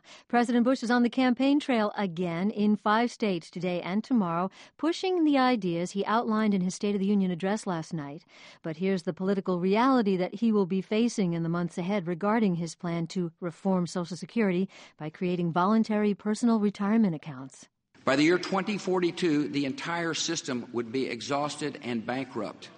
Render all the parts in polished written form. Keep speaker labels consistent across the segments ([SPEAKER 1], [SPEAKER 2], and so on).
[SPEAKER 1] President Bush is on the campaign trail again in 5 states today and tomorrow, pushing the ideas he outlined in his State of the Union address last night. But here's the political reality that he will be facing in the months ahead regarding his plan to reform Social Security by creating voluntary personal retirement accounts.
[SPEAKER 2] By the year 2042, the entire system would be exhausted and bankrupt.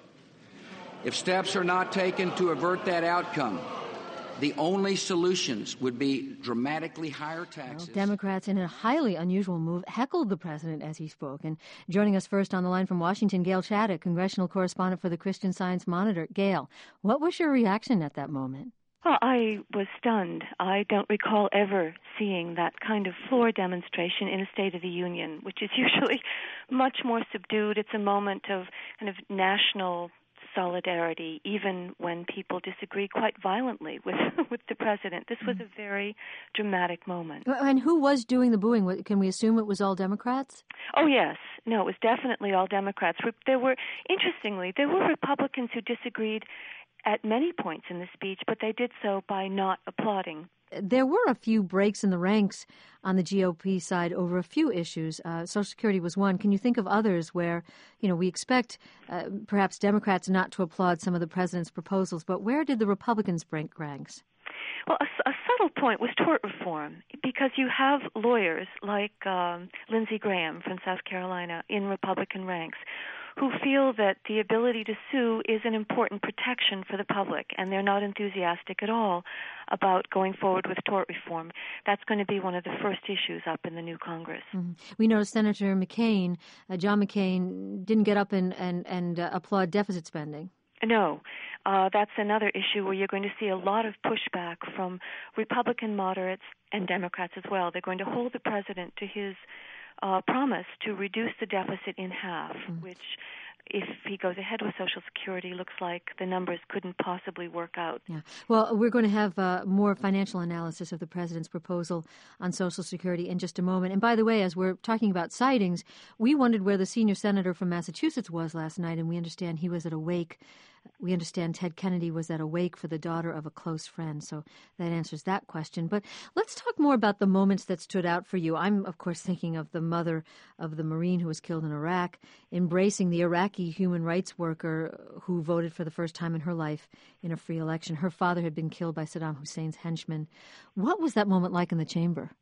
[SPEAKER 2] If steps are not taken to avert that outcome, the only solutions would be dramatically higher taxes.
[SPEAKER 1] Well, Democrats, in a highly unusual move, heckled the president as he spoke. And joining us first on the line from Washington, Gail Chaddock, congressional correspondent for the Christian Science Monitor. Gail, what was your reaction at that moment?
[SPEAKER 3] Well, I was stunned. I don't recall ever seeing that kind of floor demonstration in a State of the Union, which is usually much more subdued. It's a moment of kind of national solidarity, even when people disagree quite violently with the president. This was a very dramatic moment.
[SPEAKER 1] And who was doing the booing? Can we assume it was all Democrats?
[SPEAKER 3] Oh, yes. No, it was definitely all Democrats. Interestingly, there were Republicans who disagreed at many points in the speech, but they did so by not applauding.
[SPEAKER 1] There were a few breaks in the ranks on the GOP side over a few issues. Social Security was one. Can you think of others where, we expect perhaps Democrats not to applaud some of the president's proposals, but where did the Republicans break ranks?
[SPEAKER 3] Well, a subtle point was tort reform, because you have lawyers like Lindsey Graham from South Carolina in Republican ranks who feel that the ability to sue is an important protection for the public, and they're not enthusiastic at all about going forward with tort reform. That's going to be one of the first issues up in the new Congress. Mm-hmm.
[SPEAKER 1] We know Senator McCain, John McCain, didn't get up and applaud deficit spending.
[SPEAKER 3] No. That's another issue where you're going to see a lot of pushback from Republican moderates and Democrats as well. They're going to hold the president to his promise to reduce the deficit in half, which, if he goes ahead with Social Security, looks like the numbers couldn't possibly work out.
[SPEAKER 1] Yeah. Well, we're going to have more financial analysis of the president's proposal on Social Security in just a moment. And by the way, as we're talking about sightings, we wondered where the senior senator from Massachusetts was last night, and we understand he was at a wake. We understand Ted Kennedy was at a wake for the daughter of a close friend, so that answers that question. But let's talk more about the moments that stood out for you. I'm, of course, thinking of the mother of the Marine who was killed in Iraq, embracing the Iraqi human rights worker who voted for the first time in her life in a free election. Her father had been killed by Saddam Hussein's henchmen. What was that moment like in the chamber?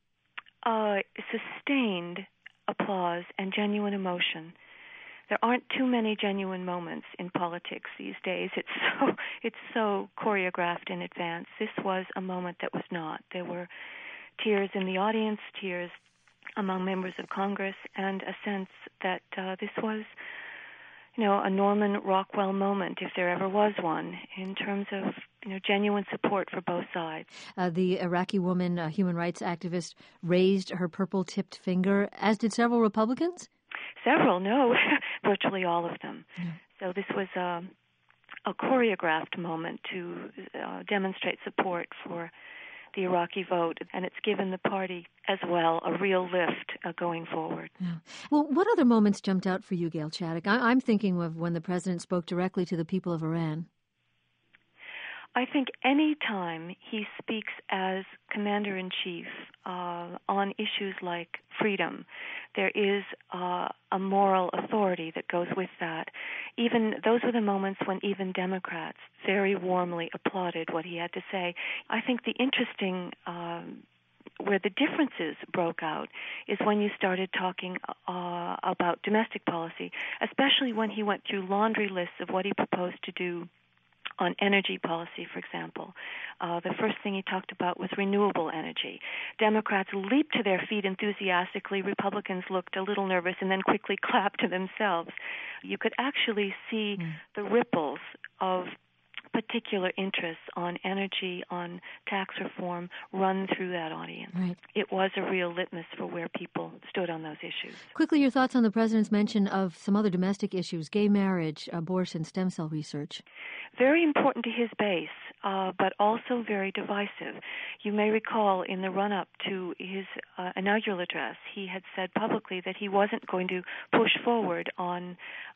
[SPEAKER 3] Sustained applause and genuine emotion. There aren't too many genuine moments in politics these days. It's so choreographed in advance. This was a moment that was not. There were tears in the audience, tears among members of Congress, and a sense that this was, a Norman Rockwell moment, if there ever was one, in terms of genuine support for both sides.
[SPEAKER 1] The Iraqi woman, a human rights activist, raised her purple-tipped finger, as did several Republicans?
[SPEAKER 3] Several, no, virtually all of them.
[SPEAKER 1] Yeah.
[SPEAKER 3] So this was a choreographed moment to demonstrate support for the Iraqi vote, and it's given the party as well a real lift going forward.
[SPEAKER 1] Yeah. Well, what other moments jumped out for you, Gail Chaddock? I'm thinking of when the president spoke directly to the people of Iran.
[SPEAKER 3] I think any time he speaks as commander-in-chief on issues like freedom, there is a moral authority that goes with that. Even those were the moments when even Democrats very warmly applauded what he had to say. I think the interesting where the differences broke out is when you started talking about domestic policy, especially when he went through laundry lists of what he proposed to do on energy policy, for example. The first thing he talked about was renewable energy. Democrats leaped to their feet enthusiastically. Republicans looked a little nervous and then quickly clapped to themselves. You could actually see the ripples of particular interests on energy, on tax reform, run through that audience.
[SPEAKER 1] Right.
[SPEAKER 3] It was a real litmus for where people stood on those issues.
[SPEAKER 1] Quickly, your thoughts on the president's mention of some other domestic issues, gay marriage, abortion, stem cell research.
[SPEAKER 3] Very important to his base, but also very divisive. You may recall in the run-up to his inaugural address, he had said publicly that he wasn't going to push forward on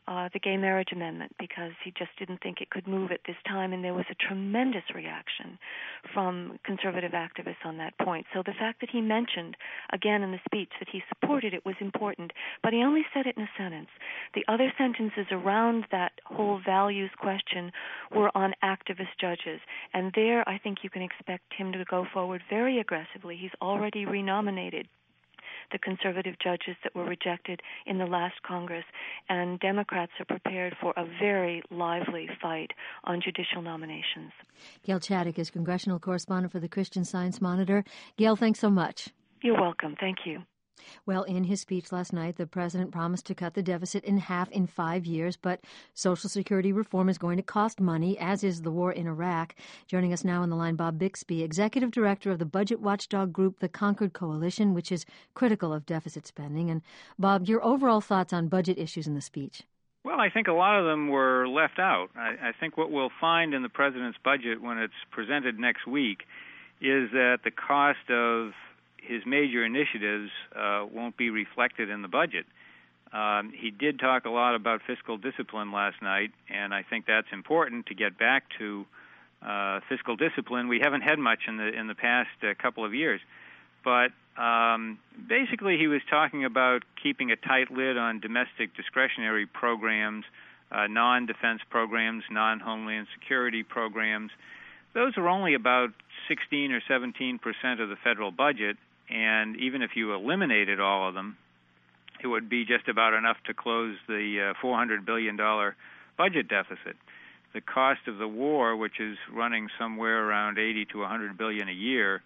[SPEAKER 3] the gay marriage amendment because he just didn't think it could move at this time, and there was a tremendous reaction from conservative activists on that point. So the fact that he mentioned, again in the speech, that he supported it was important, but he only said it in a sentence. The other sentences around that whole values question were on activist judges, and there I think you can expect him to go forward very aggressively. He's already renominated the conservative judges that were rejected in the last Congress, and Democrats are prepared for a very lively fight on judicial nominations.
[SPEAKER 1] Gail Chaddock is congressional correspondent for the Christian Science Monitor. Gail, thanks so much.
[SPEAKER 3] You're welcome. Thank you.
[SPEAKER 1] Well, in his speech last night, the president promised to cut the deficit in half in 5 years, but Social Security reform is going to cost money, as is the war in Iraq. Joining us now on the line, Bob Bixby, executive director of the budget watchdog group, the Concord Coalition, which is critical of deficit spending. And Bob, your overall thoughts on budget issues in the speech?
[SPEAKER 4] Well, I think a lot of them were left out. I think what we'll find in the president's budget when it's presented next week is that the cost of his major initiatives won't be reflected in the budget. He did talk a lot about fiscal discipline last night, and I think that's important to get back to fiscal discipline. We haven't had much in the past couple of years, but basically he was talking about keeping a tight lid on domestic discretionary programs, non-defense programs, non-homeland security programs. Those are only about 16 or 17% of the federal budget. And even if you eliminated all of them, it would be just about enough to close the $400 billion budget deficit. The cost of the war, which is running somewhere around $80 to $100 billion a year,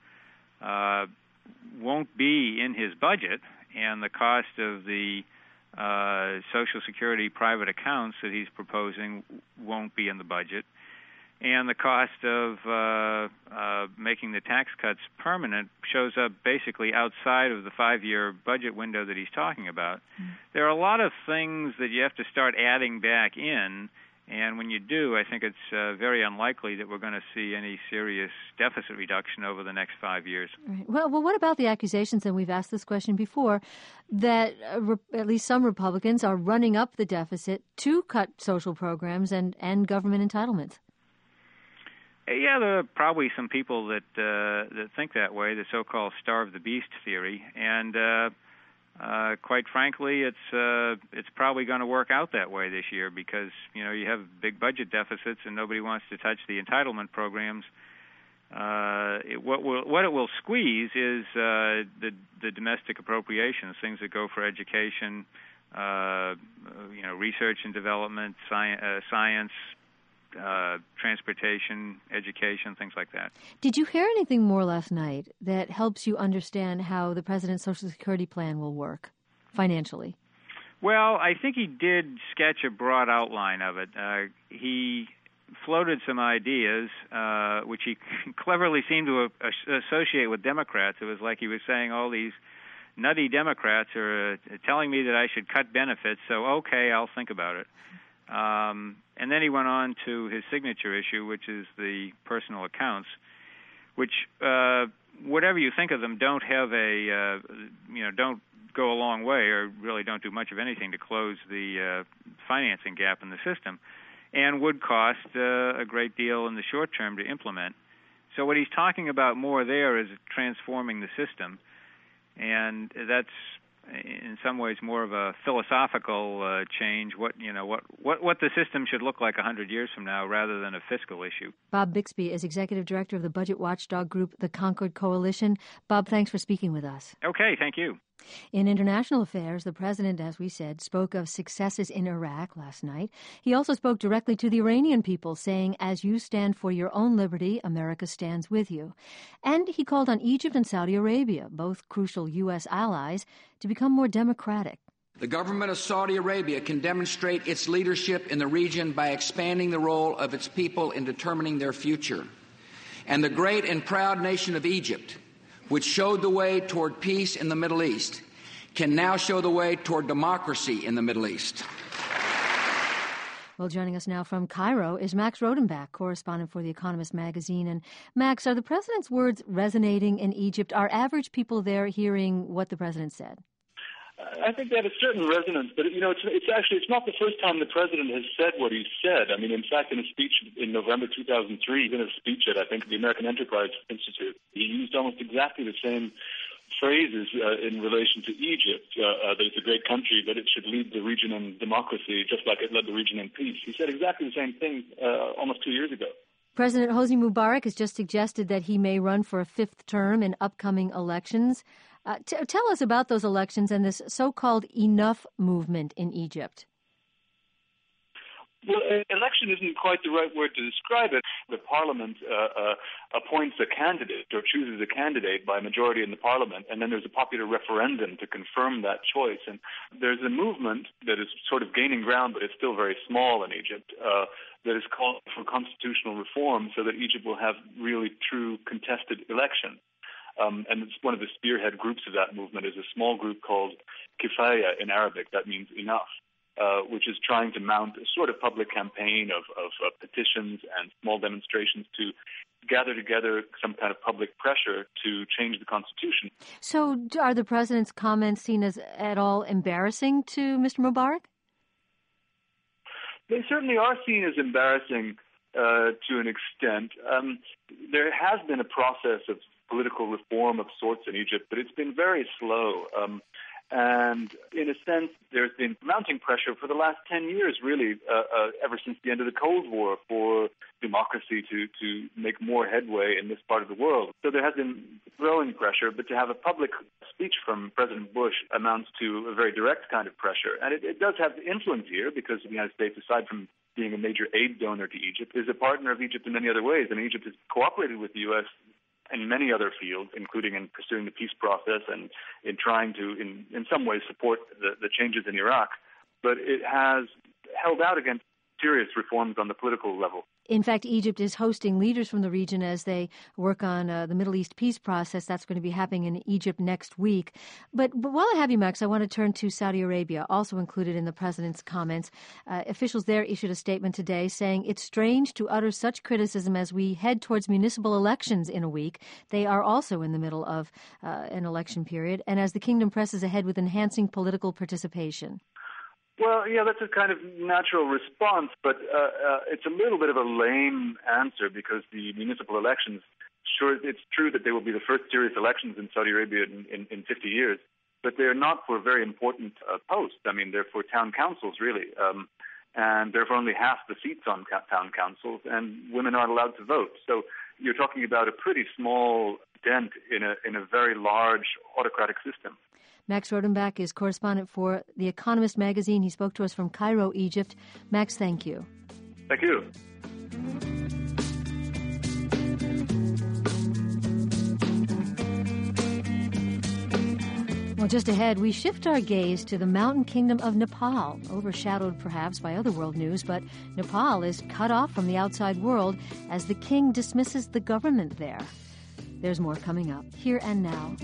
[SPEAKER 4] won't be in his budget, and the cost of the Social Security private accounts that he's proposing won't be in the budget. And the cost of making the tax cuts permanent shows up basically outside of the 5-year budget window that he's talking about. There are a lot of things that you have to start adding back in, and when you do, I think it's very unlikely that we're going to see any serious deficit reduction over the next 5 years.
[SPEAKER 1] Right. Well, what about the accusations, and we've asked this question before, that at least some Republicans are running up the deficit to cut social programs and government entitlements?
[SPEAKER 4] Yeah, there are probably some people that think that way, the so-called starve the beast theory, and quite frankly, it's probably going to work out that way this year because you have big budget deficits and nobody wants to touch the entitlement programs. What it will squeeze is the domestic appropriations, things that go for education, research and development, science. Transportation, education, things like that.
[SPEAKER 1] Did you hear anything more last night that helps you understand how the president's Social Security plan will work financially?
[SPEAKER 4] Well, I think he did sketch a broad outline of it. He floated some ideas, which he cleverly seemed to associate with Democrats. It was like he was saying all these nutty Democrats are telling me that I should cut benefits, so okay, I'll think about it. And then he went on to his signature issue, which is the personal accounts, which, whatever you think of them, don't have don't go a long way or really don't do much of anything to close the financing gap in the system, and would cost a great deal in the short term to implement. So what he's talking about more there is transforming the system, and that's in some ways more of a philosophical change, what the system should look like 100 years from now rather than a fiscal issue.
[SPEAKER 1] Bob Bixby is executive director of the budget watchdog group, the Concord Coalition. Bob, thanks for speaking with us.
[SPEAKER 4] Okay, thank you.
[SPEAKER 1] In international affairs, the president, as we said, spoke of successes in Iraq last night. He also spoke directly to the Iranian people, saying, as you stand for your own liberty, America stands with you. And he called on Egypt and Saudi Arabia, both crucial U.S. allies, to become more democratic.
[SPEAKER 2] The government of Saudi Arabia can demonstrate its leadership in the region by expanding the role of its people in determining their future. And the great and proud nation of Egypt, which showed the way toward peace in the Middle East, can now show the way toward democracy in the Middle East.
[SPEAKER 1] Well, joining us now from Cairo is Max Rodenbach, correspondent for The Economist magazine. And Max, are the president's words resonating in Egypt? Are average people there hearing what the president said?
[SPEAKER 5] I think they have a certain resonance, but it's not the first time the president has said what he said. I mean, in fact, in a speech in November 2003, in a speech at, I think, the American Enterprise Institute, he used almost exactly the same phrases in relation to Egypt, that it's a great country, that it should lead the region in democracy, just like it led the region in peace. He said exactly the same thing almost 2 years ago.
[SPEAKER 1] President Hosni Mubarak has just suggested that he may run for a fifth term in upcoming elections. Tell us about those elections and this so-called enough movement in Egypt.
[SPEAKER 5] Well, election isn't quite the right word to describe it. The parliament appoints a candidate or chooses a candidate by majority in the parliament, and then there's a popular referendum to confirm that choice. And there's a movement that is sort of gaining ground, but it's still very small in Egypt, that is called for constitutional reform so that Egypt will have really true contested elections. And it's one of the spearhead groups of that movement is a small group called Kifaya in Arabic. That means enough. Which is trying to mount a sort of public campaign of petitions and small demonstrations to gather together some kind of public pressure to change the constitution.
[SPEAKER 1] So are the president's comments seen as at all embarrassing to Mr. Mubarak?
[SPEAKER 5] They certainly are seen as embarrassing to an extent. There has been a process of political reform of sorts in Egypt, but it's been very slow. And in a sense, there's been mounting pressure for the last 10 years, really, ever since the end of the Cold War, for democracy to make more headway in this part of the world. So there has been growing pressure, but to have a public speech from President Bush amounts to a very direct kind of pressure. And it does have influence here because the United States, aside from being a major aid donor to Egypt, is a partner of Egypt in many other ways. And Egypt has cooperated with the U.S. in many other fields, including in pursuing the peace process and in trying to, in some ways, support the changes in Iraq. But it has held out against serious reforms on the political level.
[SPEAKER 1] In fact, Egypt is hosting leaders from the region as they work on the Middle East peace process. That's going to be happening in Egypt next week. But while I have you, Max, I want to turn to Saudi Arabia, also included in the president's comments. Officials there issued a statement today saying it's strange to utter such criticism as we head towards municipal elections in a week. They are also in the middle of an election period, and as the kingdom presses ahead with enhancing political participation.
[SPEAKER 5] Well, yeah, that's a kind of natural response, but it's a little bit of a lame answer because the municipal elections, sure, it's true that they will be the first serious elections in Saudi Arabia in 50 years, but they're not for very important posts. I mean, they're for town councils, really, and they're for only half the seats on town councils, and women aren't allowed to vote. So you're talking about a pretty small dent in a very large autocratic system.
[SPEAKER 1] Max Rodenbach is correspondent for The Economist magazine. He spoke to us from Cairo, Egypt. Max, thank you.
[SPEAKER 5] Thank you.
[SPEAKER 1] Well, just ahead, we shift our gaze to the mountain kingdom of Nepal, overshadowed perhaps by other world news, but Nepal is cut off from the outside world as the king dismisses the government there. There's more coming up, here and now.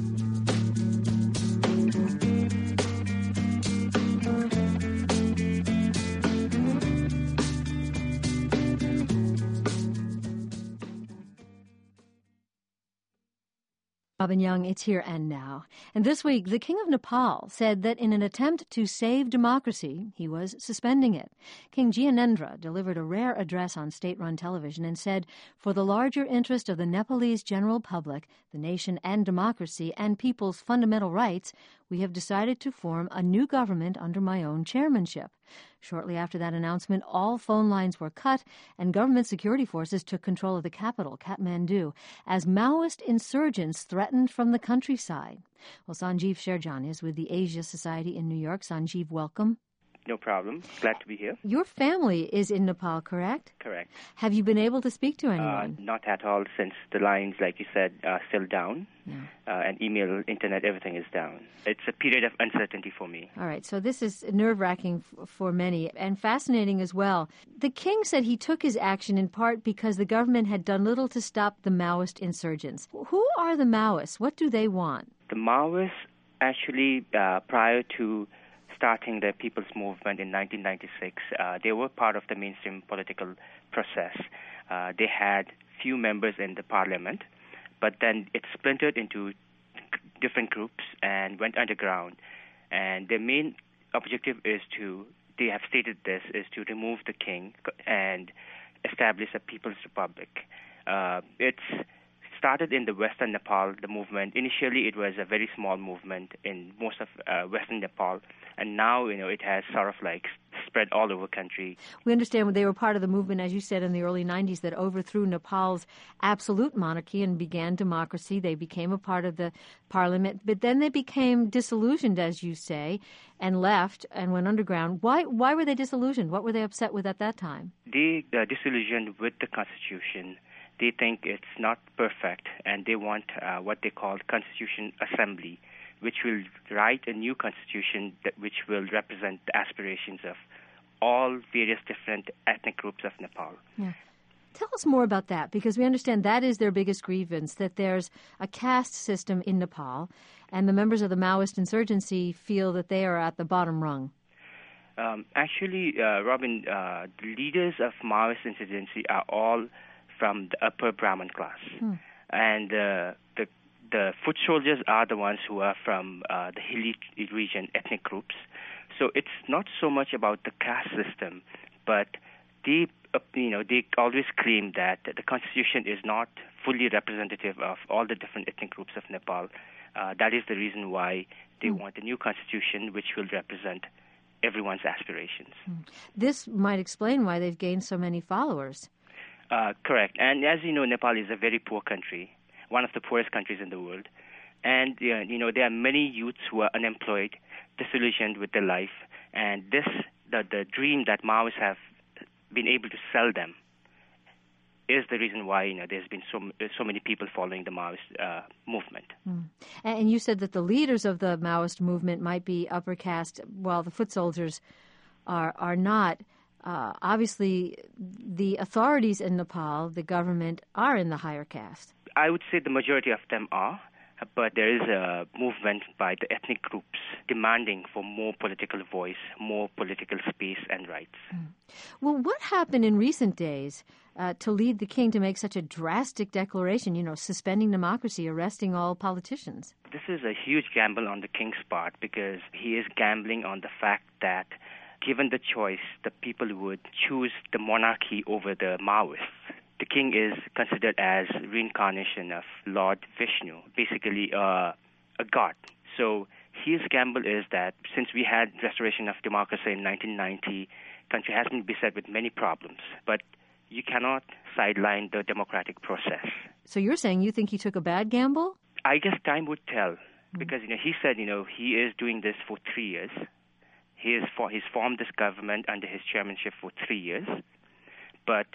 [SPEAKER 1] Robin Young, it's here and now. And this week, the King of Nepal said that in an attempt to save democracy, he was suspending it. King Gyanendra delivered a rare address on state-run television and said, "For the larger interest of the Nepalese general public, the nation and democracy, and people's fundamental rights, we have decided to form a new government under my own chairmanship." Shortly after that announcement, all phone lines were cut and government security forces took control of the capital, Kathmandu, as Maoist insurgents threatened from the countryside. Well, Sanjeev Sherjan is with the Asia Society in New York. Sanjeev, welcome.
[SPEAKER 6] No problem. Glad to be here.
[SPEAKER 1] Your family is in Nepal, correct?
[SPEAKER 6] Correct.
[SPEAKER 1] Have you been able to speak to anyone?
[SPEAKER 6] Not at all, since the lines, like you said, are still down.
[SPEAKER 1] Yeah.
[SPEAKER 6] And email, internet, everything is down. It's a period of uncertainty for me.
[SPEAKER 1] All right, so this is nerve-wracking for many and fascinating as well. The king said he took his action in part because the government had done little to stop the Maoist insurgents. Who are the Maoists? What do they want?
[SPEAKER 6] The Maoists, actually, prior to starting the People's Movement in 1996, they were part of the mainstream political process. They had few members in the parliament, but then it splintered into different groups and went underground. and their main objective they have stated this, is to remove the king and establish a People's Republic. It's started in the Western Nepal, the movement. Initially, it was a very small movement in most of Western Nepal, and now, it has sort of like spread all over the country.
[SPEAKER 1] We understand they were part of the movement, as you said, in the early 90s that overthrew Nepal's absolute monarchy and began democracy. They became a part of the parliament, but then they became disillusioned, as you say, and left and went underground. Why were they disillusioned? What were they upset with at that time?
[SPEAKER 6] They disillusioned with the Constitution. They think it's not perfect, and they want what they call Constitution Assembly, which will write a new constitution which will represent the aspirations of all various different ethnic groups of Nepal.
[SPEAKER 1] Yeah. Tell us more about that, because we understand that is their biggest grievance, that there's a caste system in Nepal, and the members of the Maoist insurgency feel that they are at the bottom rung.
[SPEAKER 6] Actually, Robin, the leaders of Maoist insurgency are all from the upper Brahmin class. And the foot soldiers are the ones who are from the hilly region ethnic groups. So it's not so much about the caste system, but they always claim that the constitution is not fully representative of all the different ethnic groups of Nepal. That is the reason why they want a new constitution which will represent everyone's aspirations.
[SPEAKER 1] This might explain why they've gained so many followers.
[SPEAKER 6] Correct. And as you know, Nepal is a very poor country, one of the poorest countries in the world. And, there are many youths who are unemployed, disillusioned with their life. And the dream that Maoists have been able to sell them is the reason why, there's been so many people following the Maoist movement.
[SPEAKER 1] And you said that the leaders of the Maoist movement might be upper caste, while the foot soldiers are not. Obviously, the authorities in Nepal, the government, are in the higher caste.
[SPEAKER 6] I would say the majority of them are, but there is a movement by the ethnic groups demanding for more political voice, more political space and rights.
[SPEAKER 1] Well, what happened in recent days to lead the king to make such a drastic declaration, suspending democracy, arresting all politicians?
[SPEAKER 6] This is a huge gamble on the king's part, because he is gambling on the fact that given the choice, the people would choose the monarchy over the Maoists. The king is considered as reincarnation of Lord Vishnu, basically a god. So his gamble is that since we had restoration of democracy in 1990, country has been beset with many problems, but you cannot sideline the democratic process.
[SPEAKER 1] So you're saying you think he took a bad gamble?
[SPEAKER 6] I guess time would tell, because he said he is doing this for 3 years. He's formed this government under his chairmanship for 3 years, but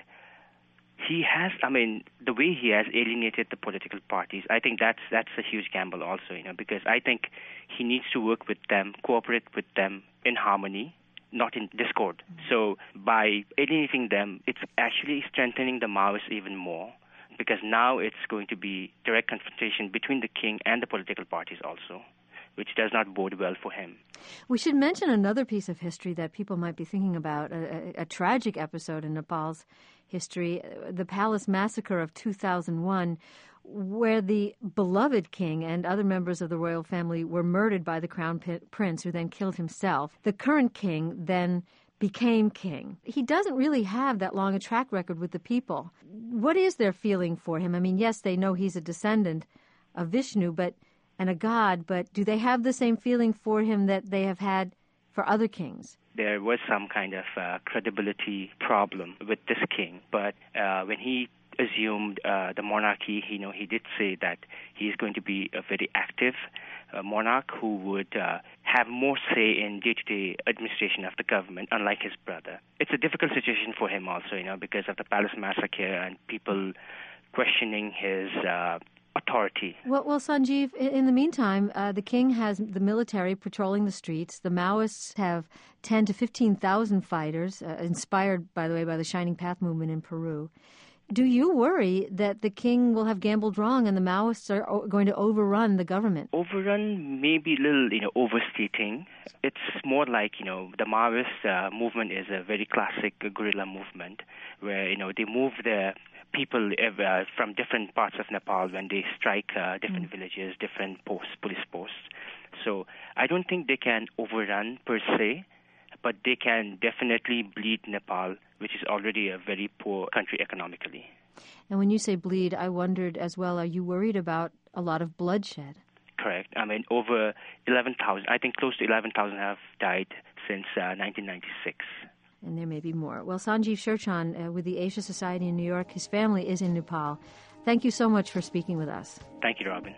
[SPEAKER 6] he has, the way he has alienated the political parties, I think that's a huge gamble also, because I think he needs to work with them, cooperate with them in harmony, not in discord. So by alienating them, it's actually strengthening the Maoists even more, because now it's going to be direct confrontation between the king and the political parties also, which does not bode well for him.
[SPEAKER 1] We should mention another piece of history that people might be thinking about, a tragic episode in Nepal's history, the Palace Massacre of 2001, where the beloved king and other members of the royal family were murdered by the crown prince, who then killed himself. The current king then became king. He doesn't really have that long a track record with the people. What is their feeling for him? Yes, they know he's a descendant of Vishnu and a god, but do they have the same feeling for him that they have had for other kings?
[SPEAKER 6] There was some kind of credibility problem with this king, but when he assumed the monarchy, he did say that he is going to be a very active monarch who would have more say in day-to-day administration of the government, unlike his brother. It's a difficult situation for him also, because of the Palace Massacre and people questioning his authority.
[SPEAKER 1] Well, Sanjeev, in the meantime, the king has the military patrolling the streets. The Maoists have 10 to 15,000 fighters, inspired, by the way, by the Shining Path movement in Peru. Do you worry that the king will have gambled wrong and the Maoists are going to overrun the government?
[SPEAKER 6] Overrun may be a little, overstating. It's more like, the Maoist movement is a very classic guerrilla movement where, they move their people from different parts of Nepal when they strike different villages, different police posts. So I don't think they can overrun per se, but they can definitely bleed Nepal, which is already a very poor country economically.
[SPEAKER 1] And when you say bleed, I wondered as well, are you worried about a lot of bloodshed?
[SPEAKER 6] Correct. I mean, over 11,000, I think close to 11,000 have died since 1996.
[SPEAKER 1] And there may be more. Well, Sanjeev Sherchan with the Asia Society in New York, his family is in Nepal. Thank you so much for speaking with us.
[SPEAKER 6] Thank you, Robin.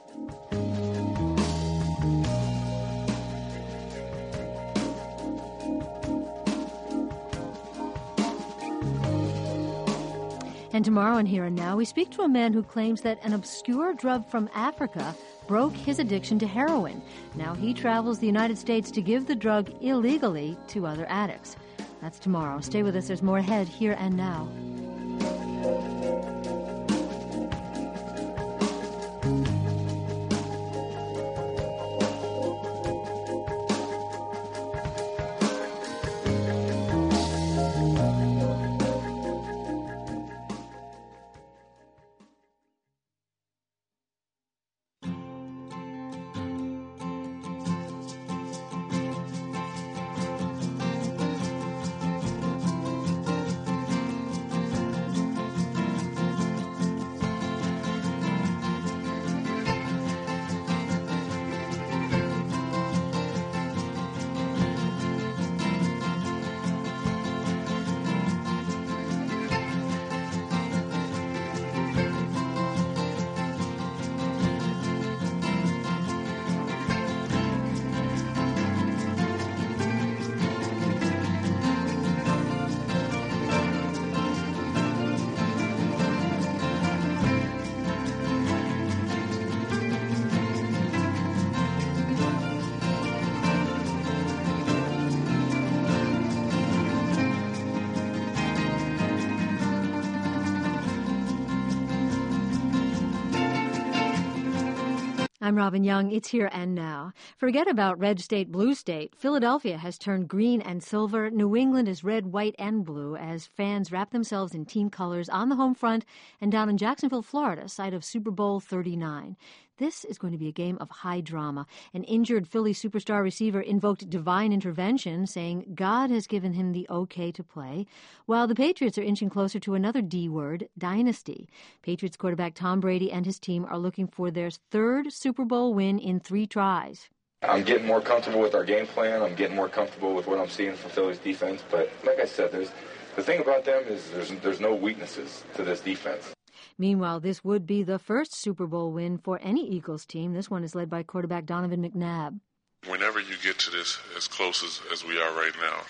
[SPEAKER 1] And tomorrow on Here and Now, we speak to a man who claims that an obscure drug from Africa broke his addiction to heroin. Now he travels the United States to give the drug illegally to other addicts. That's tomorrow. Stay with us. There's more ahead, Here and Now. I'm Robin Young. It's Here and Now. Forget about red state, blue state. Philadelphia has turned green and silver. New England is red, white, and blue as fans wrap themselves in team colors on the home front and down in Jacksonville, Florida, site of Super Bowl 39. This is going to be a game of high drama. An injured Philly superstar receiver invoked divine intervention, saying God has given him the okay to play, while the Patriots are inching closer to another D word, dynasty. Patriots quarterback Tom Brady and his team are looking for their third Super Bowl win in 3 tries.
[SPEAKER 7] I'm getting more comfortable with our game plan. I'm getting more comfortable with what I'm seeing from Philly's defense. But like I said, the thing about them is there's no weaknesses to this defense.
[SPEAKER 1] Meanwhile, this would be the first Super Bowl win for any Eagles team. This one is led by quarterback Donovan McNabb.
[SPEAKER 8] Whenever you get to this as close as we are right now,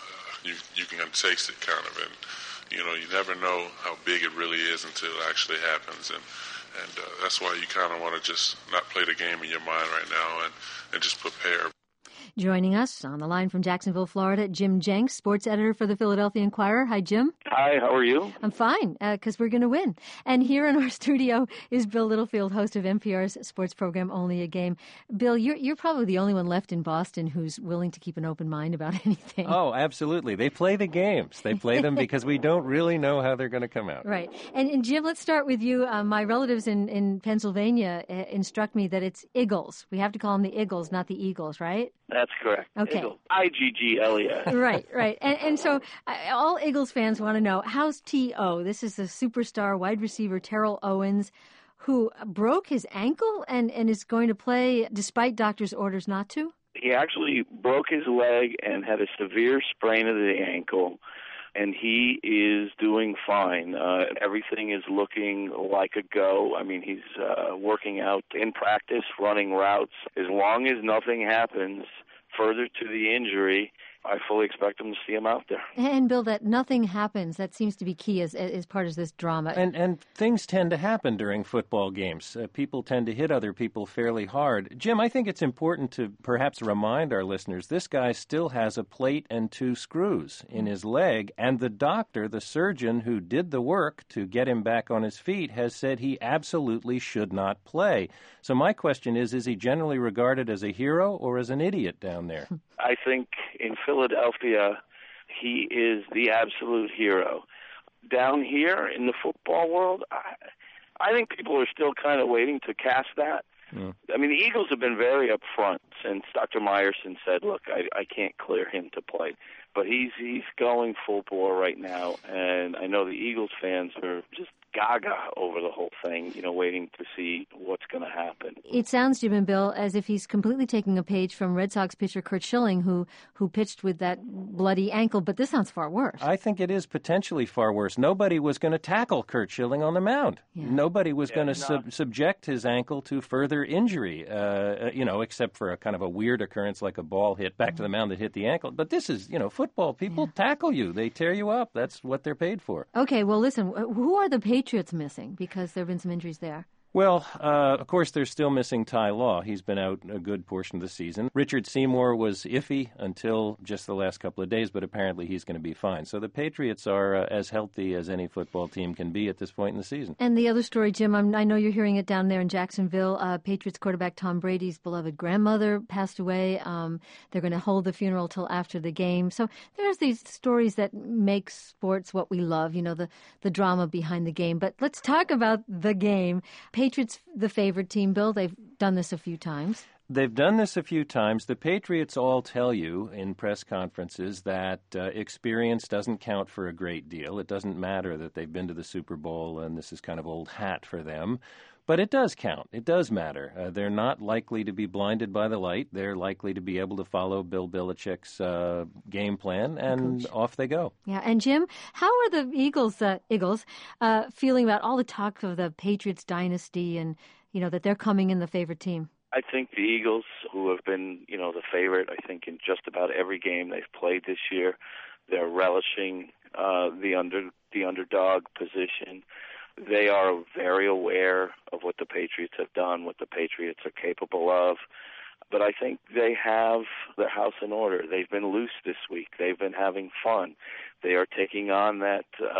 [SPEAKER 8] you can taste it kind of. And, you never know how big it really is until it actually happens. And that's why you kind of want to just not play the game in your mind right now and just prepare.
[SPEAKER 1] Joining us on the line from Jacksonville, Florida, Jim Jenks, sports editor for the Philadelphia Inquirer. Hi, Jim.
[SPEAKER 9] Hi, how are you?
[SPEAKER 1] I'm fine, because we're going to win. And here in our studio is Bill Littlefield, host of NPR's sports program Only a Game. Bill, you're probably the only one left in Boston who's willing to keep an open mind about anything.
[SPEAKER 10] Oh, absolutely. They play the games. They play them because we don't really know how they're going to come out.
[SPEAKER 1] Right. And Jim, let's start with you. My relatives in Pennsylvania instruct me that it's Eagles. We have to call them the Eagles, not the Eagles, right?
[SPEAKER 9] That's correct.
[SPEAKER 1] Okay.
[SPEAKER 9] Eagles. IGGLES.
[SPEAKER 1] Right. And so all Eagles fans want to know, how's T.O.? This is the superstar wide receiver Terrell Owens, who broke his ankle and is going to play despite doctor's orders not to?
[SPEAKER 9] He actually broke his leg and had a severe sprain of the ankle, and he is doing fine. Everything is looking like a go. I mean, he's working out in practice, running routes. As long as nothing happens further to the injury, I fully expect them to see him out there.
[SPEAKER 1] And Bill, that nothing happens, that seems to be key as part of this drama.
[SPEAKER 10] And things tend to happen during football games. People tend to hit other people fairly hard. Jim, I think it's important to perhaps remind our listeners, this guy still has a plate and 2 screws in his leg, and the doctor, the surgeon who did the work to get him back on his feet, has said he absolutely should not play. So my question is he generally regarded as a hero or as an idiot down there?
[SPEAKER 9] I think in Philadelphia, he is the absolute hero. Down here in the football world, I think people are still kind of waiting to cast that. I mean, the Eagles have been very upfront since Dr. Meyerson said, look, I can't clear him to play. But he's going full bore right now, and I know the Eagles fans are just gaga over the whole thing, waiting to see what's going to happen.
[SPEAKER 1] It sounds, Jim and Bill, as if he's completely taking a page from Red Sox pitcher Curt Schilling, who pitched with that bloody ankle, but this sounds far worse.
[SPEAKER 10] I think it is potentially far worse. Nobody was going to tackle Curt Schilling on the mound. Yeah. Nobody was going to subject his ankle to further injury, except for a kind of a weird occurrence like a ball hit back to the mound that hit the ankle. But this is, football. People tackle you. They tear you up. That's what they're paid for.
[SPEAKER 1] Okay, well, listen, who are the Patriots missing? Because there have been some injuries there.
[SPEAKER 10] Well, of course, they're still missing Ty Law. He's been out a good portion of the season. Richard Seymour was iffy until just the last couple of days, but apparently he's going to be fine. So the Patriots are as healthy as any football team can be at this point in the season.
[SPEAKER 1] And the other story, Jim, I know you're hearing it down there in Jacksonville. Patriots quarterback Tom Brady's beloved grandmother passed away. They're going to hold the funeral till after the game. So there's these stories that make sports what we love, the drama behind the game. But let's talk about the game. Patriots, the favorite team, Bill. They've done this a few times.
[SPEAKER 10] They've done this a few times. The Patriots all tell you in press conferences that experience doesn't count for a great deal. It doesn't matter that they've been to the Super Bowl and this is kind of old hat for them. But it does count. It does matter. They're not likely to be blinded by the light. They're likely to be able to follow Bill Belichick's game plan, and off they go.
[SPEAKER 1] Yeah, and Jim, how are the Eagles feeling about all the talk of the Patriots dynasty and, that they're coming in the favorite team?
[SPEAKER 9] I think the Eagles, who have been, the favorite, I think in just about every game they've played this year, they're relishing the underdog position. They are very aware of what the Patriots have done, what the Patriots are capable of. But I think they have their house in order. They've been loose this week. They've been having fun. They are taking on that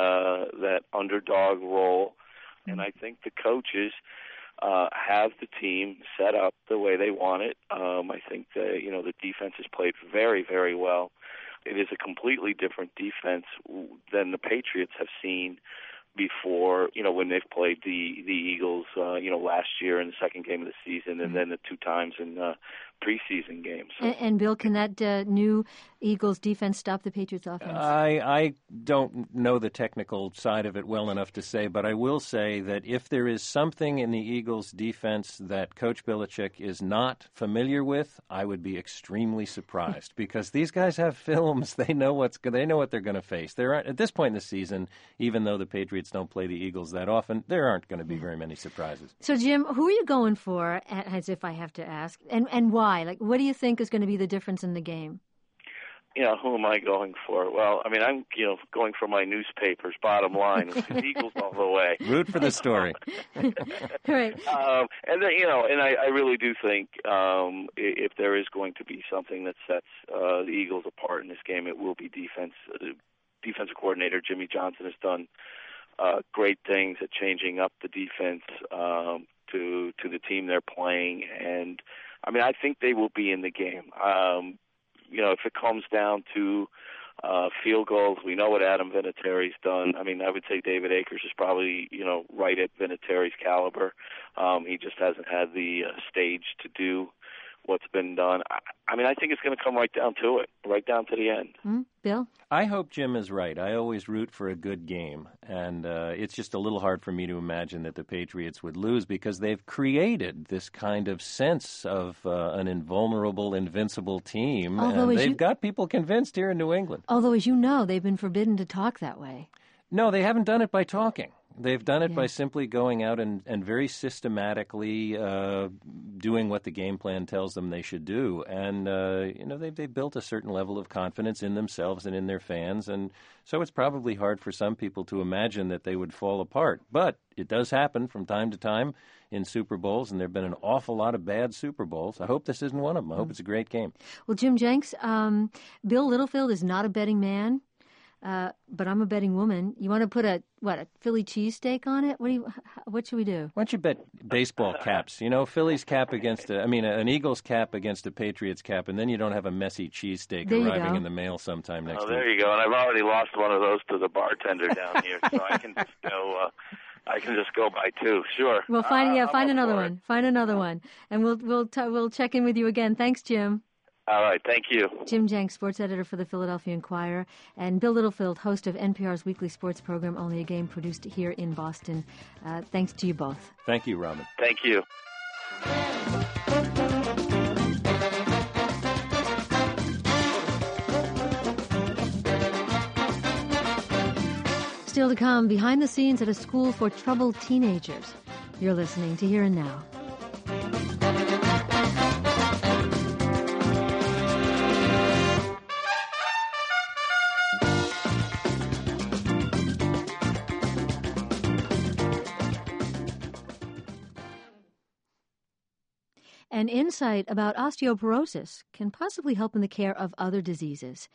[SPEAKER 9] underdog role. And I think the coaches have the team set up the way they want it. I think the defense has played very, very well. It is a completely different defense than the Patriots have seen before, when they've played the Eagles, last year in the second game of the season, and then the two times in preseason games. So.
[SPEAKER 1] And Bill, can that new Eagles defense stop the Patriots offense?
[SPEAKER 10] I don't know the technical side of it well enough to say, but I will say that if there is something in the Eagles defense that Coach Belichick is not familiar with, I would be extremely surprised because these guys have films. They know what they're going to face. At this point in the season, even though the Patriots don't play the Eagles that often, there aren't going to be very many surprises.
[SPEAKER 1] So, Jim, who are you going for, as if I have to ask, and why? Like, what do you think is going to be the difference in the game?
[SPEAKER 9] Who am I going for? Well, I mean, I'm, going for my newspaper's bottom line, which is Eagles all the way.
[SPEAKER 10] Root for the story.
[SPEAKER 1] Right.
[SPEAKER 9] And then, and I really do think if there is going to be something that sets the Eagles apart in this game, it will be defense. Defensive coordinator Jimmy Johnson has done great things at changing up the defense to the team they're playing, and I mean, I think they will be in the game. If it comes down to field goals, we know what Adam Vinatieri's done. I mean, I would say David Akers is probably, right at Vinatieri's caliber. He just hasn't had the stage to do what's been done. I mean, I think it's going to come right down to it, right down to the end.
[SPEAKER 1] Bill?
[SPEAKER 10] I hope Jim is right. I always root for a good game, and it's just a little hard for me to imagine that the Patriots would lose because they've created this kind of sense of an invulnerable, invincible team, and they've got people convinced here in New England.
[SPEAKER 1] Although, as you know, they've been forbidden to talk that way.
[SPEAKER 10] No, they haven't done it by talking. They've done it by simply going out and very systematically doing what the game plan tells them they should do. And, they've built a certain level of confidence in themselves and in their fans. And so it's probably hard for some people to imagine that they would fall apart. But it does happen from time to time in Super Bowls, and there have been an awful lot of bad Super Bowls. I hope this isn't one of them. I hope it's a great game.
[SPEAKER 1] Well, Jim Jenks, Bill Littlefield is not a betting man. But I'm a betting woman. You want to put a Philly cheesesteak on it? What should we do?
[SPEAKER 10] Why don't you bet baseball caps? Philly's cap against an Eagles cap against a Patriots cap, and then you don't have a messy cheesesteak arriving in the mail sometime next week.
[SPEAKER 9] There you go. And I've already lost one of those to the bartender down here, so I can just go I can just go by 2. Sure.
[SPEAKER 1] Well, find another one. Find another one, and we'll check in with you again. Thanks, Jim.
[SPEAKER 9] All right, thank you.
[SPEAKER 1] Jim Jenks, sports editor for the Philadelphia Inquirer, and Bill Littlefield, host of NPR's weekly sports program, Only a Game, produced here in Boston. Thanks to you both.
[SPEAKER 10] Thank you, Robin.
[SPEAKER 9] Thank you.
[SPEAKER 1] Still to come, behind the scenes at a school for troubled teenagers. You're listening to Here and Now. An insight about osteoporosis can possibly help in the care of other diseases.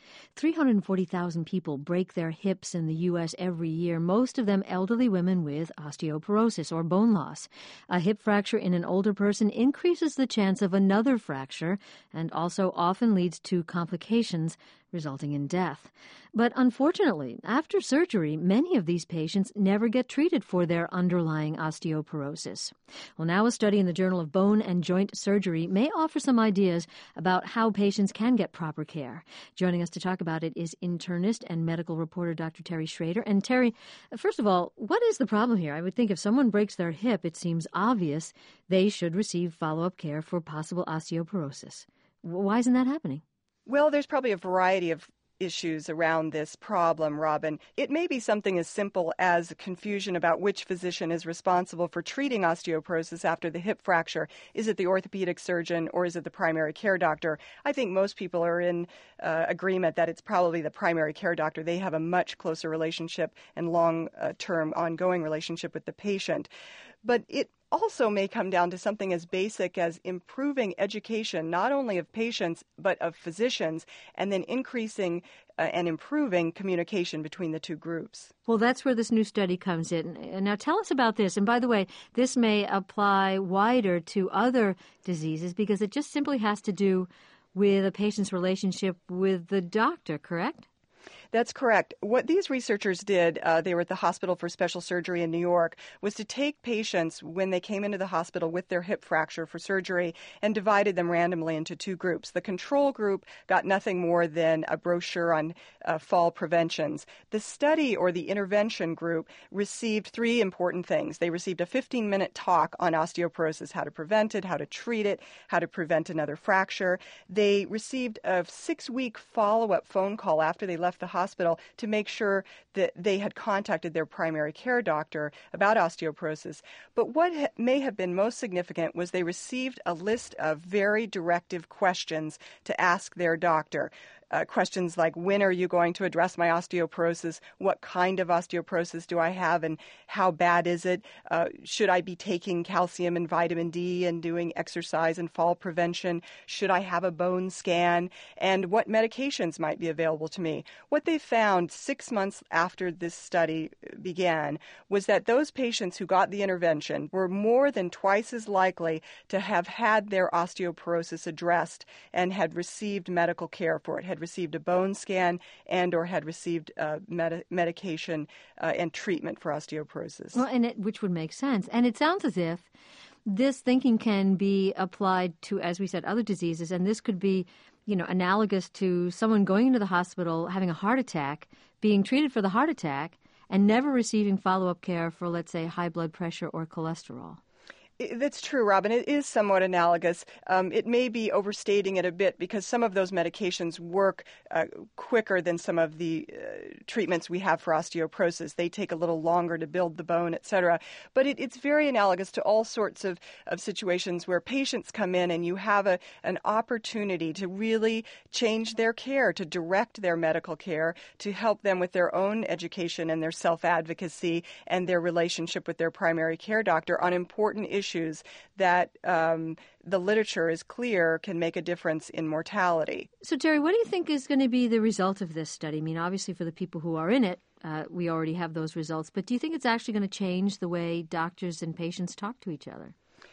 [SPEAKER 1] 340,000 people break their hips in the U.S. every year, most of them elderly women with osteoporosis or bone loss. A hip fracture in an older person increases the chance of another fracture and also often leads to complications, resulting in death. But unfortunately, after surgery, many of these patients never get treated for their underlying osteoporosis. Well, now a study in the Journal of Bone and Joint Surgery may offer some ideas about how patients can get proper care. Joining us to talk about it is internist and medical reporter Dr. Terry Schrader. And Terry, first of all, what is the problem here? I would think if someone breaks their hip, it seems obvious they should receive follow-up care for possible osteoporosis. Why isn't that happening?
[SPEAKER 11] Well, there's probably a variety of issues around this problem, Robin. It may be something as simple as confusion about which physician is responsible for treating osteoporosis after the hip fracture. Is it the orthopedic surgeon or is it the primary care doctor? I think most people are in agreement that it's probably the primary care doctor. They have a much closer relationship and long-term ongoing relationship with the patient. But it also may come down to something as basic as improving education, not only of patients, but of physicians, and then increasing and improving communication between the two groups.
[SPEAKER 1] Well, that's where this new study comes in. Now, tell us about this. And by the way, this may apply wider to other diseases because it just simply has to do with a patient's relationship with the doctor, correct?
[SPEAKER 11] That's correct. What these researchers did, they were at the Hospital for Special Surgery in New York, was to take patients when they came into the hospital with their hip fracture for surgery and divided them randomly into 2 groups. The control group got nothing more than a brochure on fall preventions. The study or the intervention group received 3 important things. They received a 15-minute talk on osteoporosis, how to prevent it, how to treat it, how to prevent another fracture. They received a 6-week follow-up phone call after they left the hospital to make sure that they had contacted their primary care doctor about osteoporosis. But what may have been most significant was they received a list of very directive questions to ask their doctor. Questions like, when are you going to address my osteoporosis? What kind of osteoporosis do I have and how bad is it? Should I be taking calcium and vitamin D and doing exercise and fall prevention? Should I have a bone scan? And what medications might be available to me? What they found 6 months after this study began was that those patients who got the intervention were more than twice as likely to have had their osteoporosis addressed and had received medical care for it, had received a bone scan and or had received medication and treatment for osteoporosis.
[SPEAKER 1] Well, which would make sense. And it sounds as if this thinking can be applied to, as we said, other diseases, and this could be, analogous to someone going into the hospital, having a heart attack, being treated for the heart attack, and never receiving follow-up care for, let's say, high blood pressure or cholesterol.
[SPEAKER 11] That's true, Robin. It is somewhat analogous. It may be overstating it a bit because some of those medications work quicker than some of the treatments we have for osteoporosis. They take a little longer to build the bone, et cetera. But it's very analogous to all sorts of situations where patients come in and you have an opportunity to really change their care, to direct their medical care, to help them with their own education and their self-advocacy and their relationship with their primary care doctor on important issues that the literature is clear can make a difference in mortality.
[SPEAKER 1] So, Terry, what do you think is going to be the result of this study? I mean, obviously for the people who are in it, we already have those results, but do you think it's actually going to change the way doctors and patients talk to each other?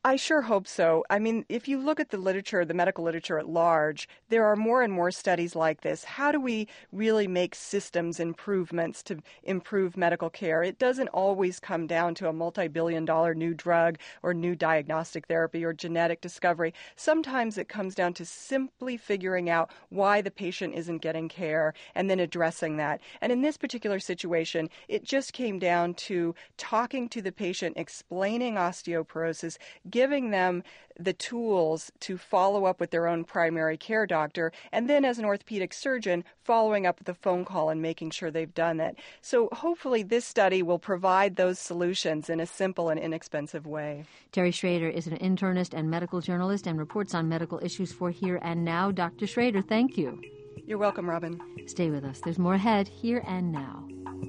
[SPEAKER 11] I sure hope so. I mean, if you look at the literature, the medical literature at large, there are more and more studies like this. How do we really make systems improvements to improve medical care? It doesn't always come down to a multi-billion-dollar new drug or new diagnostic therapy or genetic discovery. Sometimes it comes down to simply figuring out why the patient isn't getting care and then addressing that. And in this particular situation, it just came down to talking to the patient, explaining osteoporosis, giving them the tools to follow up with their own primary care doctor, and then as an orthopedic surgeon, following up with a phone call and making sure they've done it. So hopefully this study will provide those solutions in a simple and inexpensive way.
[SPEAKER 1] Terry Schrader is an internist and medical journalist and reports on medical issues for Here and Now. Dr. Schrader, thank you.
[SPEAKER 11] You're welcome, Robin.
[SPEAKER 1] Stay with us. There's more ahead, Here and Now.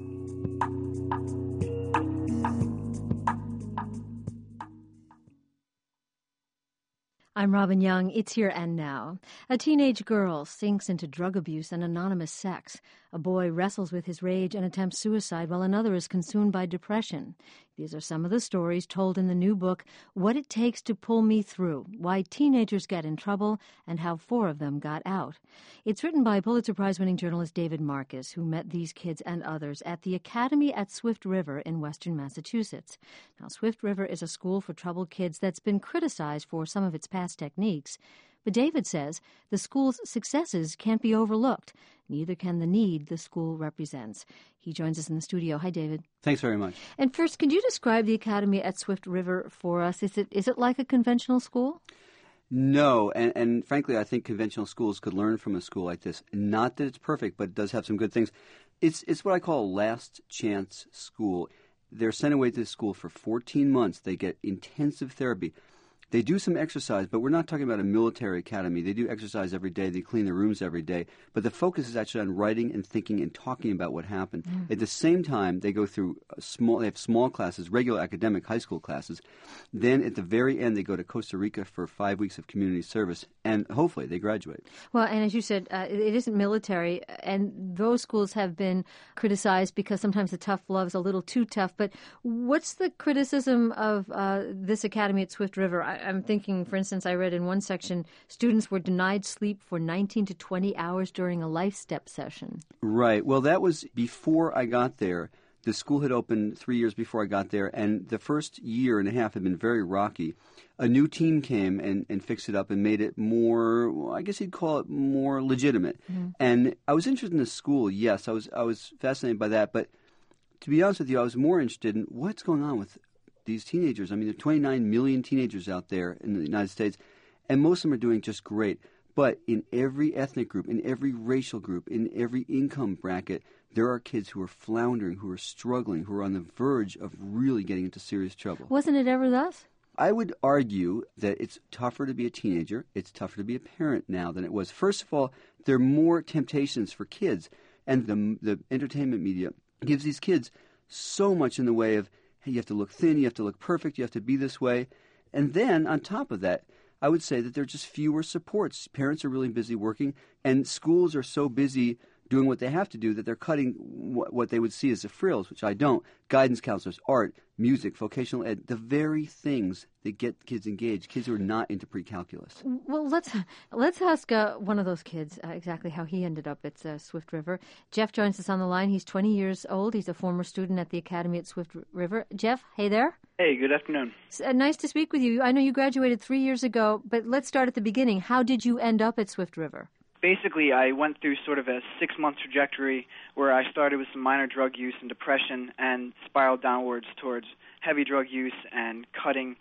[SPEAKER 1] I'm Robin Young. It's Here and Now. A teenage girl sinks into drug abuse and anonymous sex. A boy wrestles with his rage and attempts suicide while another is consumed by depression. These are some of the stories told in the new book, What It Takes to Pull Me Through, Why Teenagers Get in Trouble and How 4 of Them Got Out. It's written by Pulitzer Prize-winning journalist David Marcus, who met these kids and others at the Academy at Swift River in western Massachusetts. Now, Swift River is a school for troubled kids that's been criticized for some of its past techniques. But David says the school's successes can't be overlooked. Neither can the need the school represents. He joins us in the studio. Hi, David.
[SPEAKER 12] Thanks very much.
[SPEAKER 1] And first, could you describe the Academy at Swift River for us? Is it like a conventional school?
[SPEAKER 12] No, and frankly, I think conventional schools could learn from a school like this. Not that it's perfect, but it does have some good things. It's what I call a last chance school. They're sent away to the school for 14 months. They get intensive therapy. They do some exercise, but we're not talking about a military academy. They do exercise every day. They clean their rooms every day. But the focus is actually on writing and thinking and talking about what happened. Mm-hmm. At the same time, they go through they have small classes, regular academic high school classes. Then at the very end, they go to Costa Rica for 5 weeks of community service, and hopefully they graduate.
[SPEAKER 1] Well, and as you said, it isn't military, and those schools have been criticized because sometimes the tough love is a little too tough. But what's the criticism of this academy at Swift River? I'm thinking, for instance, I read in one section, students were denied sleep for 19 to 20 hours during a life step session.
[SPEAKER 12] Right. Well, that was before I got there. The school had opened 3 years before I got there, and the first year and a half had been very rocky. A new team came and fixed it up and made it more, well, I guess you'd call it more legitimate. Mm-hmm. And I was interested in the school, yes. I was fascinated by that. But to be honest with you, I was more interested in what's going on with these teenagers. I mean, there are 29 million teenagers out there in the United States, and most of them are doing just great. But in every ethnic group, in every racial group, in every income bracket, there are kids who are floundering, who are struggling, who are on the verge of really getting into serious trouble.
[SPEAKER 1] Wasn't it ever thus?
[SPEAKER 12] I would argue that it's tougher to be a teenager. It's tougher to be a parent now than it was. First of all, there are more temptations for kids, and the entertainment media gives these kids so much in the way of, hey, you have to look thin, you have to look perfect, you have to be this way. And then, on top of that, I would say that there are just fewer supports. Parents are really busy working, and schools are so busy doing what they have to do that they're cutting what they would see as the frills, which I don't. Guidance counselors, art, music, vocational ed, the very things that get kids engaged, kids who are not into pre-calculus.
[SPEAKER 1] Well, let's ask one of those kids exactly how he ended up at Swift River. Jeff joins us on the line. He's 20 years old. He's a former student at the Academy at Swift River. Jeff, hey there.
[SPEAKER 13] Hey, good afternoon.
[SPEAKER 1] Nice to speak with you. I know you graduated 3 years ago, but let's start at the beginning. How did you end up at Swift River?
[SPEAKER 13] Basically, I went through sort of a 6-month trajectory where I started with some minor drug use and depression and spiraled downwards towards heavy drug use and cutting,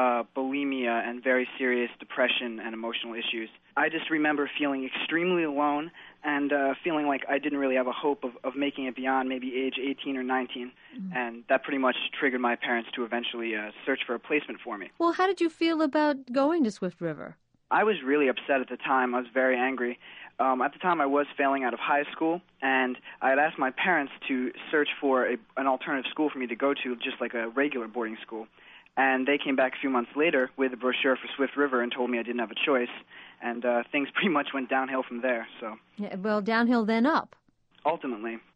[SPEAKER 13] bulimia, and very serious depression and emotional issues. I just remember feeling extremely alone and feeling like I didn't really have a hope of making it beyond maybe age 18 or 19. Mm-hmm. And that pretty much triggered my parents to eventually search for a placement for me.
[SPEAKER 1] Well, how did you feel about going to Swift River?
[SPEAKER 13] I was really upset at the time. I was very angry. At the time, I was failing out of high school, and I had asked my parents to search for an alternative school for me to go to, just like a regular boarding school. And they came back a few months later with a brochure for Swift River and told me I didn't have a choice. And things pretty much went downhill from there. So.
[SPEAKER 1] Yeah, well, downhill then up.
[SPEAKER 13] Ultimately.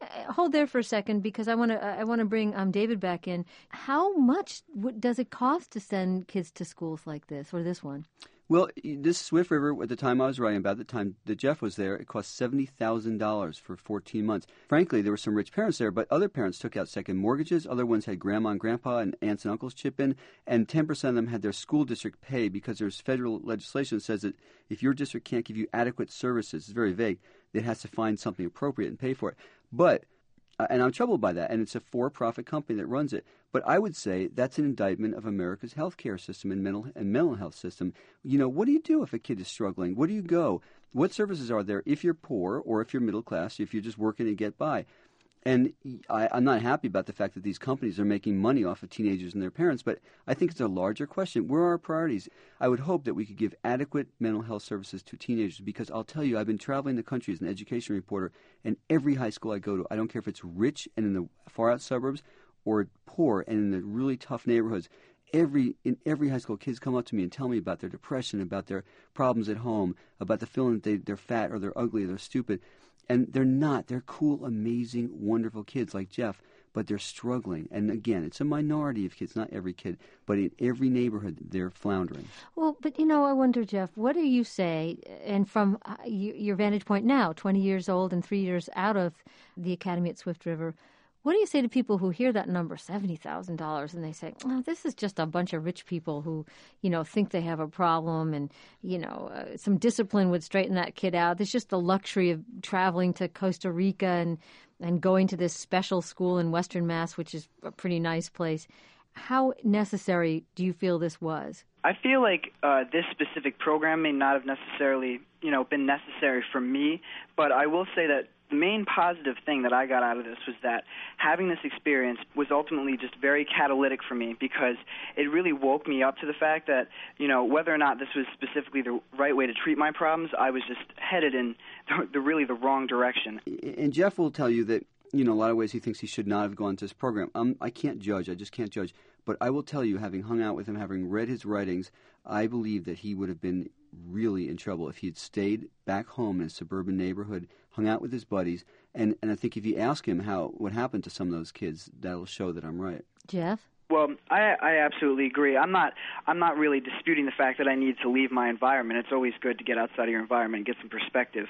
[SPEAKER 1] hold there for a second, because I want to bring David back in. How much does it cost to send kids to schools like this, or this one?
[SPEAKER 12] Well, this Swift River, at the time I was writing about, the time that Jeff was there, it cost $70,000 for 14 months. Frankly, there were some rich parents there, but other parents took out second mortgages. Other ones had grandma and grandpa and aunts and uncles chip in, and 10% of them had their school district pay, because there's federal legislation that says that if your district can't give you adequate services, it's very vague, it has to find something appropriate and pay for it. But and I'm troubled by that, and it's a for-profit company that runs it. But I would say that's an indictment of America's healthcare system and mental health system. You know, what do you do if a kid is struggling? Where do you go? What services are there if you're poor or if you're middle class, if you're just working to get by? And I'm not happy about the fact that these companies are making money off of teenagers and their parents, but I think it's a larger question. Where are our priorities? I would hope that we could give adequate mental health services to teenagers, because I'll tell you, I've been traveling the country as an education reporter, and every high school I go to, I don't care if it's rich and in the far-out suburbs or poor and in the really tough neighborhoods, in every high school, kids come up to me and tell me about their depression, about their problems at home, about the feeling that they're fat or they're ugly or they're stupid. And they're not. They're cool, amazing, wonderful kids like Jeff, but they're struggling. And again, it's a minority of kids, not every kid, but in every neighborhood, they're floundering.
[SPEAKER 1] Well, but I wonder, Jeff, what do you say, and from your vantage point now, 20 years old and 3 years out of the Academy at Swift River, what do you say to people who hear that number, $70,000, and they say, oh, this is just a bunch of rich people who, think they have a problem, and, some discipline would straighten that kid out. There's just the luxury of traveling to Costa Rica and going to this special school in Western Mass, which is a pretty nice place. How necessary do you feel this was?
[SPEAKER 13] I feel like this specific program may not have necessarily, been necessary for me, but I will say that the main positive thing that I got out of this was that having this experience was ultimately just very catalytic for me, because it really woke me up to the fact that, whether or not this was specifically the right way to treat my problems, I was just headed in the wrong direction.
[SPEAKER 12] And Jeff will tell you that, a lot of ways he thinks he should not have gone to this program. I can't judge. I just can't judge. But I will tell you, having hung out with him, having read his writings, I believe that he would have been really in trouble if he had stayed back home in a suburban neighborhood, hung out with his buddies, and I think if you ask him what happened to some of those kids, that'll show that I'm right.
[SPEAKER 1] Jeff?
[SPEAKER 13] Well, I absolutely agree. I'm not really disputing the fact that I need to leave my environment. It's always good to get outside of your environment and get some perspective.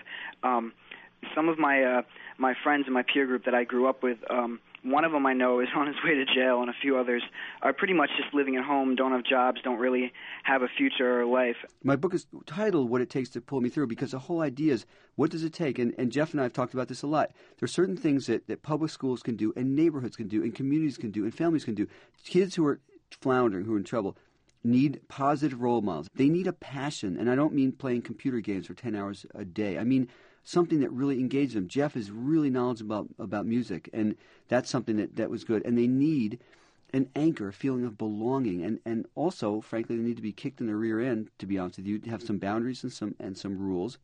[SPEAKER 13] Some of my friends in my peer group that I grew up with, one of them I know is on his way to jail, and a few others are pretty much just living at home, don't have jobs, don't really have a future or life.
[SPEAKER 12] My book is titled What It Takes to Pull Me Through, because the whole idea is, what does it take? And Jeff and I have talked about this a lot. There are certain things that public schools can do, and neighborhoods can do, and communities can do, and families can do. Kids who are floundering, who are in trouble, need positive role models. They need a passion, and I don't mean playing computer games for 10 hours a day. I mean something that really engages them. Jeff is really knowledgeable about music, and that's something that was good. And they need an anchor, a feeling of belonging, and also, frankly, they need to be kicked in the rear end, to be honest with you, to have some boundaries and some rules,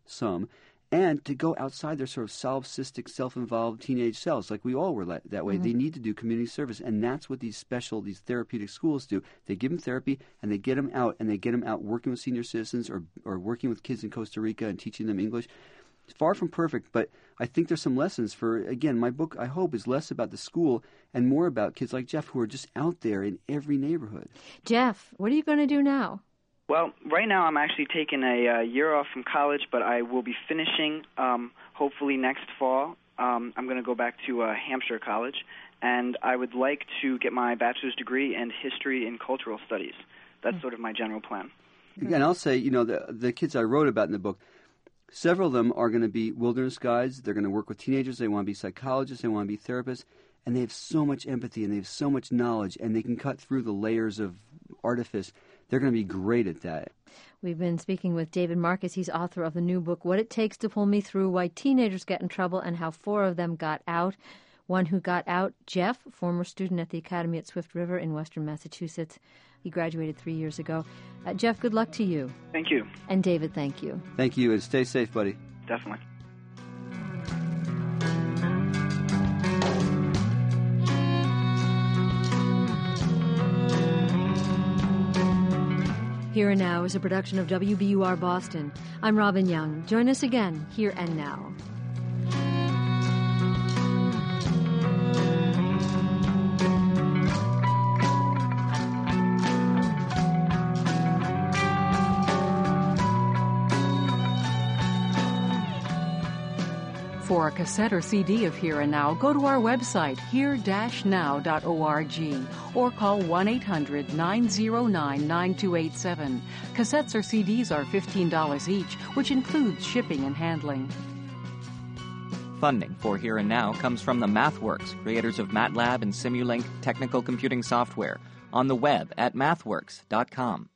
[SPEAKER 12] and to go outside their sort of solipsistic, self-involved teenage selves, like we all were that way. Mm-hmm. They need to do community service, and that's what these therapeutic schools do. They give them therapy, and they get them out working with senior citizens or working with kids in Costa Rica and teaching them English. It's far from perfect, but I think there's some lessons again, my book, I hope, is less about the school and more about kids like Jeff who are just out there in every neighborhood. Jeff,
[SPEAKER 1] what are you going to do now?
[SPEAKER 13] Well, right now I'm actually taking a year off from college, but I will be finishing hopefully next fall. I'm going to go back to Hampshire College, and I would like to get my bachelor's degree in history and cultural studies. That's sort of my general plan.
[SPEAKER 12] And I'll say, the kids I wrote about in the book, several of them are going to be wilderness guides. They're going to work with teenagers. They want to be psychologists. They want to be therapists. And they have so much empathy and they have so much knowledge, and they can cut through the layers of artifice. They're going to be great at that.
[SPEAKER 1] We've been speaking with David Marcus. He's author of the new book, What It Takes to Pull Me Through, Why Teenagers Get in Trouble and How 4 of Them Got Out. One who got out, Jeff, former student at the Academy at Swift River in Western Massachusetts. He graduated 3 years ago. Jeff, good luck to you.
[SPEAKER 13] Thank you.
[SPEAKER 1] And David, thank you.
[SPEAKER 12] Thank you, and stay safe, buddy.
[SPEAKER 13] Definitely.
[SPEAKER 1] Here and Now is a production of WBUR Boston. I'm Robin Young. Join us again, Here and Now.
[SPEAKER 14] For a cassette or CD of Here and Now, go to our website, here-now.org, or call 1-800-909-9287. Cassettes or CDs are $15 each, which includes shipping and handling.
[SPEAKER 15] Funding for Here and Now comes from the MathWorks, creators of MATLAB and Simulink technical computing software, on the web at mathworks.com.